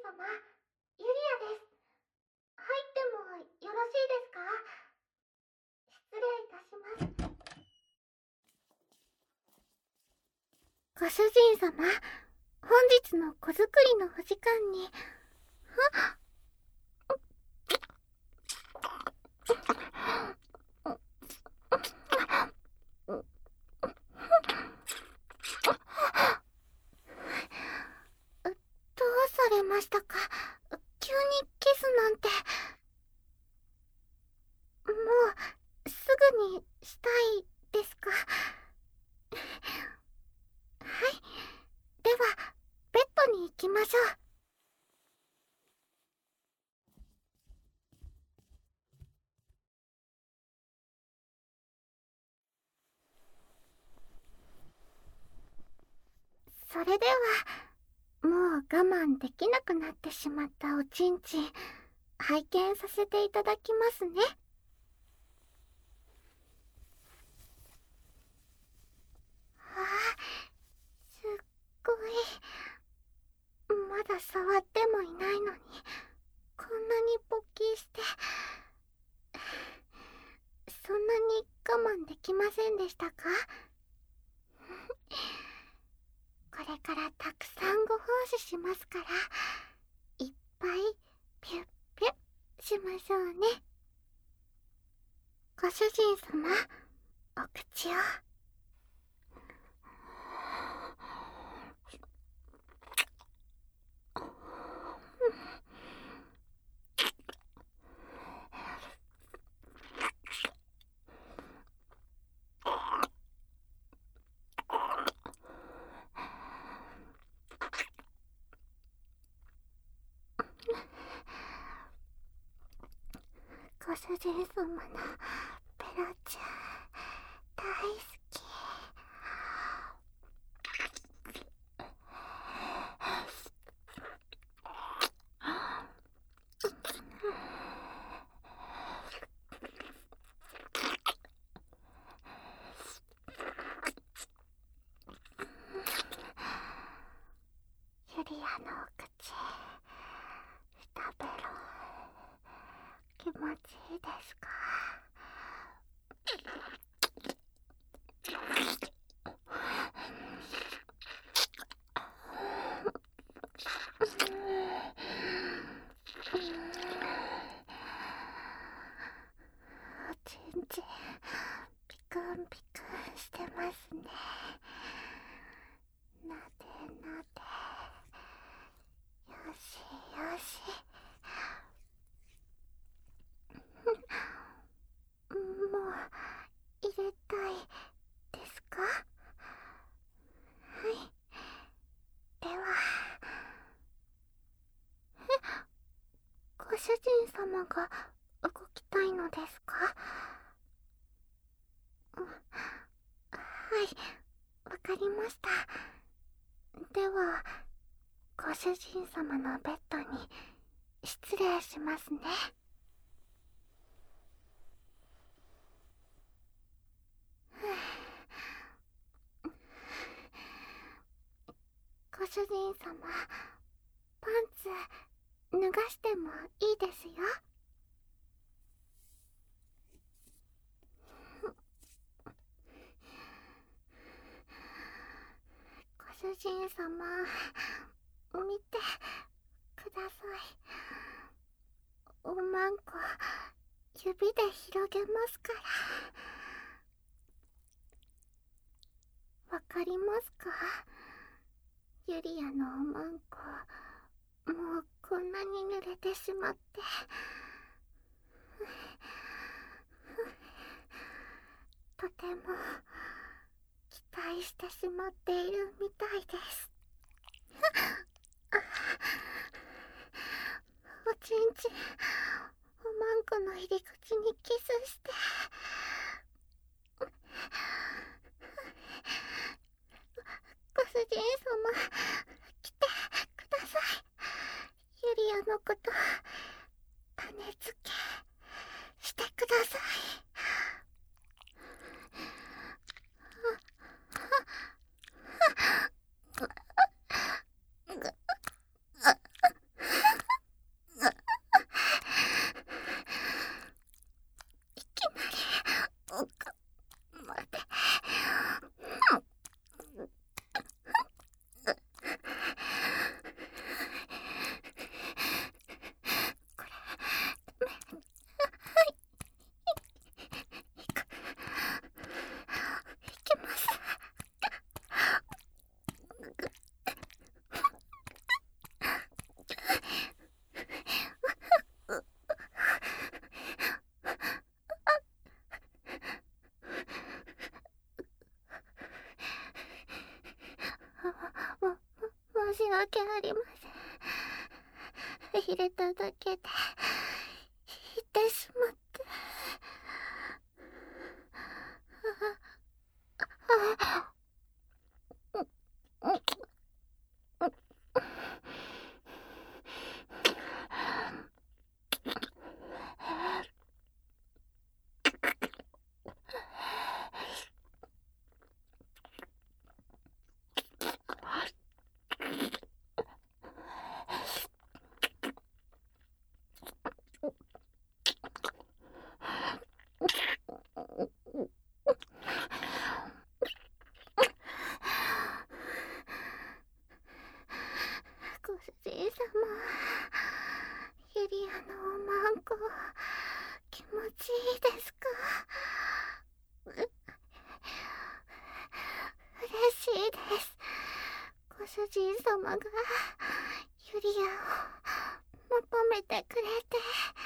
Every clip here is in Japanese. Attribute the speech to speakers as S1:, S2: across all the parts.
S1: 様、ユリアです。入ってもよろしいですか？失礼いたします。ご主人様、本日の子作りのお時間に。どうされましたか？急にキスなんて。もうすぐにしたいですか？はい、ではベッドに行きましょう。それでは、もう我慢できなくなってしまったおちんちん、拝見させていただきますね。ああ、すっごい。まだ触ってもいないのに、こんなに勃起して、そんなに我慢できませんでしたか？これからたくさんご奉仕しますから、いっぱいピュッピュッしましょうね。ご主人様、お口を。ご主人様のペロちゃん、大好き。ユリアのお口、二ベロ、気持ちいいですか？おちんちん、ピクンピクンしてますね。なでなで、よしよし。もう入れたいですか？はい、では。ご主人様が動きたいのですか？はい、わかりました。では、ご主人様のベッドに失礼しますね。ご主人様、パンツ脱がしてもいいですよ。ご主人様、見てください。おまんこ、指で広げますから。わかりますか？ユリアのおまんこ、もうこんなに濡れてしまって。とても期待してしまっているみたいです。おちんちん、おまんこの入り口にキスして。ご主人様、来てください。ユリアのこと種付けしてください。 し訳ありません。入れただけでいってしまって。ご主人様、ユリアのおまんこ気持ちいいですか？嬉しいです。ご主人様がユリアを求めてくれて。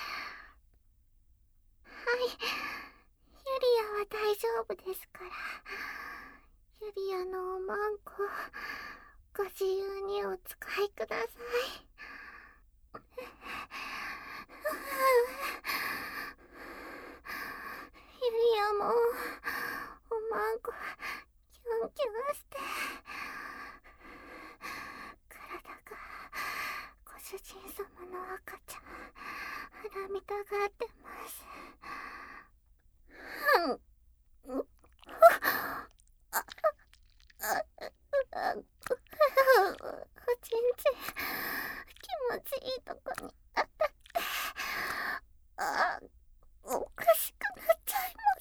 S1: はい、ユリアは大丈夫ですから。ユリアのおまんこご自由にお使いください。ユリアもおまんこキュンキュンして体がご主人様の赤ちゃん腹みたがってます。おちんちん気持ちいいとこに当たっておかしくなっちゃいます。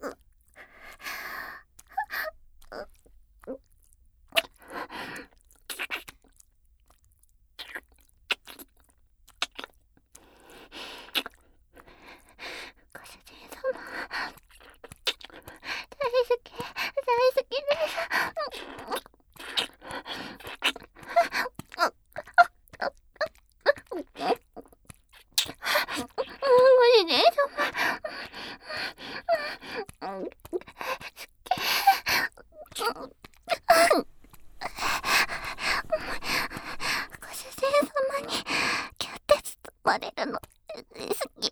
S1: ご主人様大好きです。ご主人様にキュッて包まれるの好き。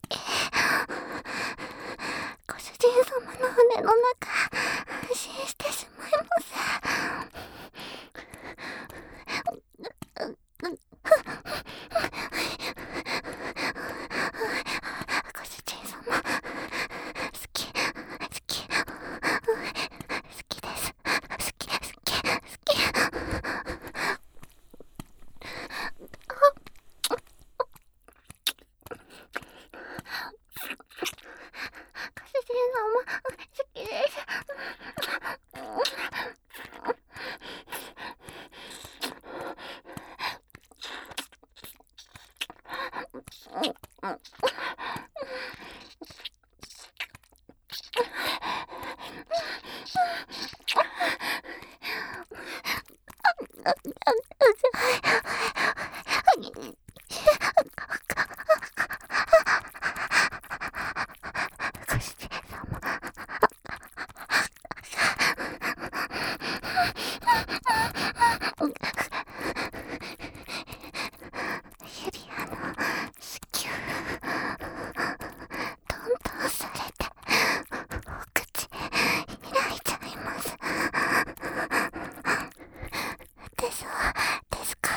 S1: ご主人様の胸の中安心してしまいます。ご主人様好きです。ユリアの子宮トントンされてお口開いちゃいます。ですか？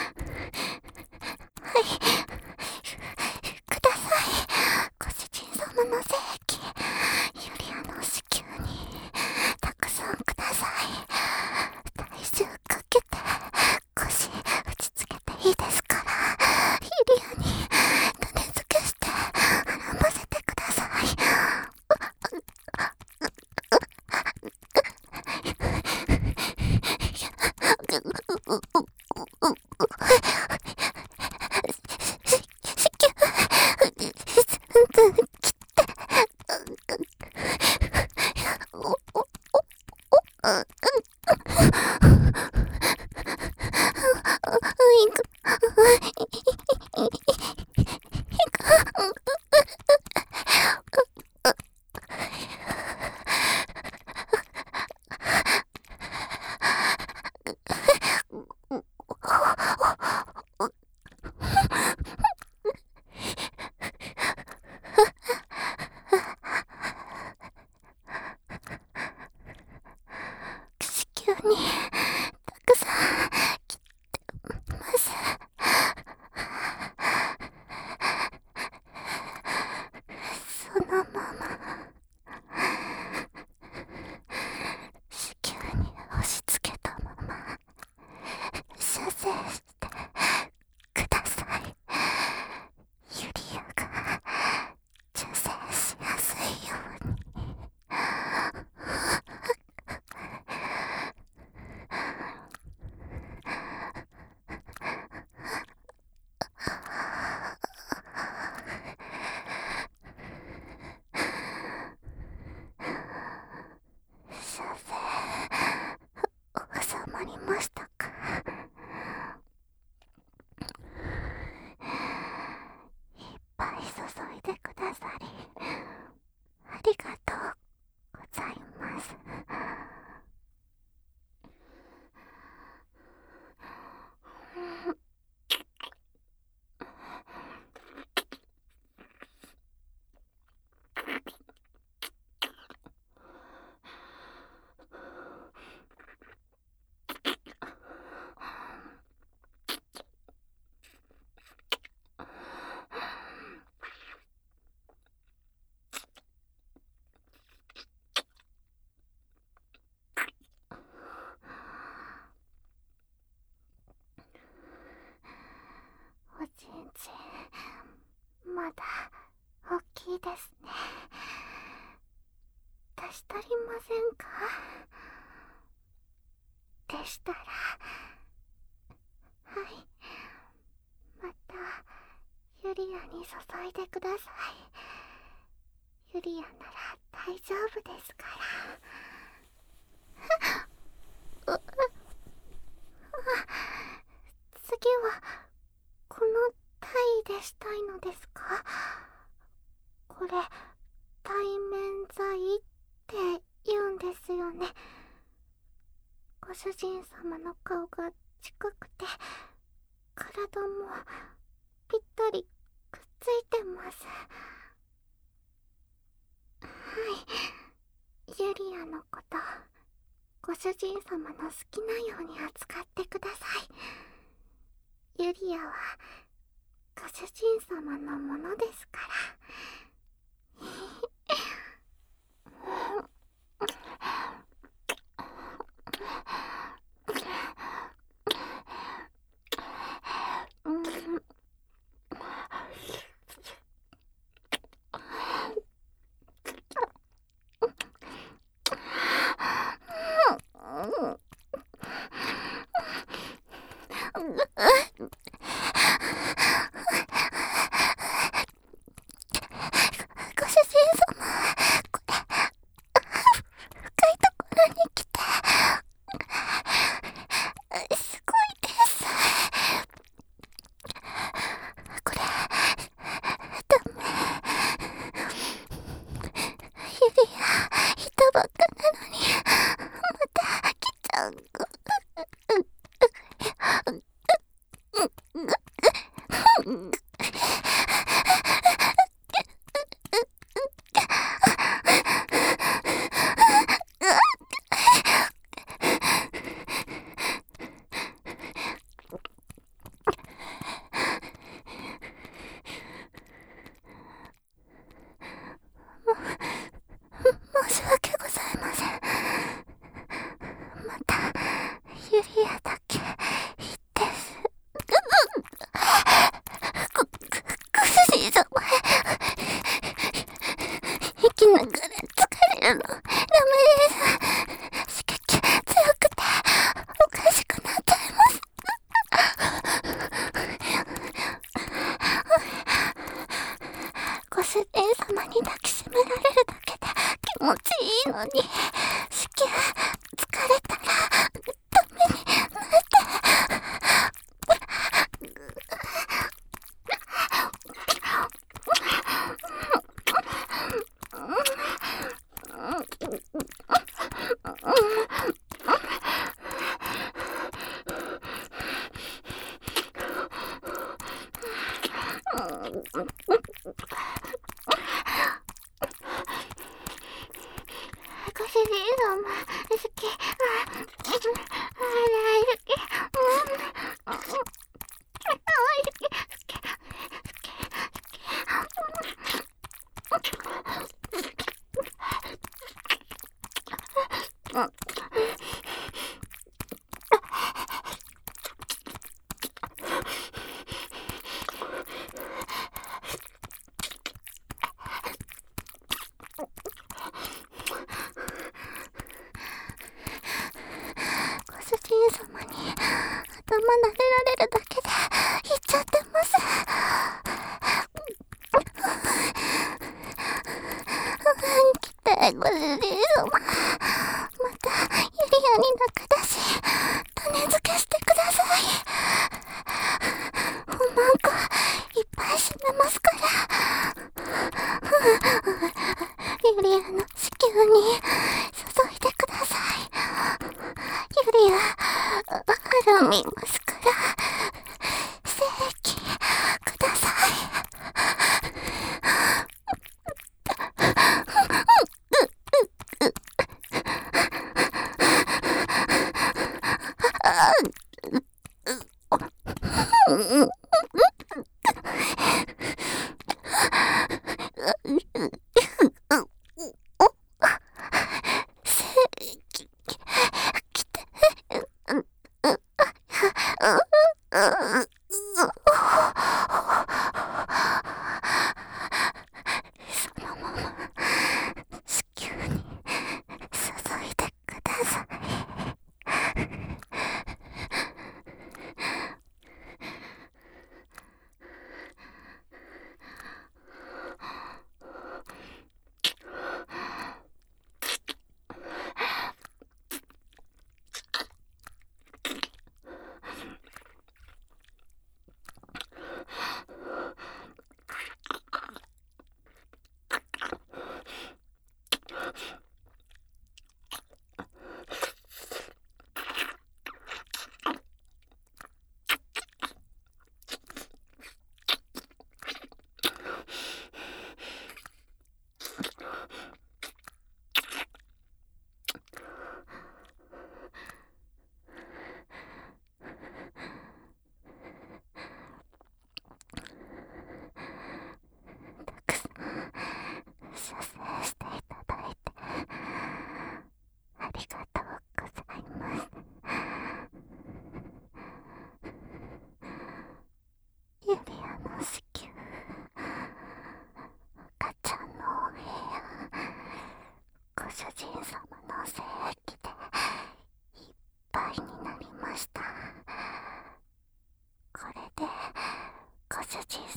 S1: はい、ください。ご主人様の精液ユリアの子宮にたくさんください。体重かけて腰打ちつけていいですから、ユリアに種付けして絡ませてください。 いですね。足し足りませんか？でしたら、はい、またユリアに注いでください。ユリアなら大丈夫ですから。次はこの体位でしたいのですか？これ対面剤って言うんですよね。ご主人様の顔が近くて体もぴったりくっついてます。はい、ユリアのことご主人様の好きなように扱ってください。ユリアはご主人様のものですから。ご主人様、これ深いところに来てすごいです。これダメ。ユリアいたばっかなのにまた来ちゃう。申し訳ございません。またユリアだけいいです。ご主人様、息ながら疲れるのダメです。刺激強くておかしくなっちゃいます。ご主人様に抱きしめられるだけで気持ちいいのに、子宮疲れたらダメになって。ご主人様、好き。ご主人様に頭撫でられるだけで言っちゃってます。来て、ご主人様。またユリアに仲出し種付けしてください。おまんこいっぱい閉めますから。ユリアの子宮に注いでください。ユリア、絡みますから。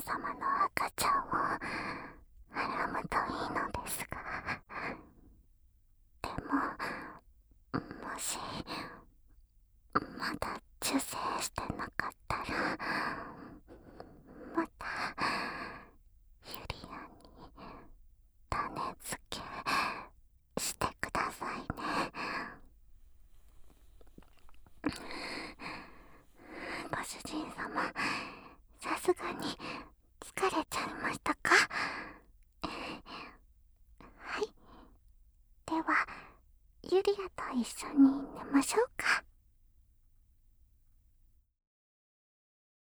S1: 様の赤ちゃんをはらむといいのですが、でももしまだ受精してなかったら、またユリアに種付けしてくださいね。ご主人様、さすがに疲れちゃいましたか？はい。では、ユリアと一緒に寝ましょうか。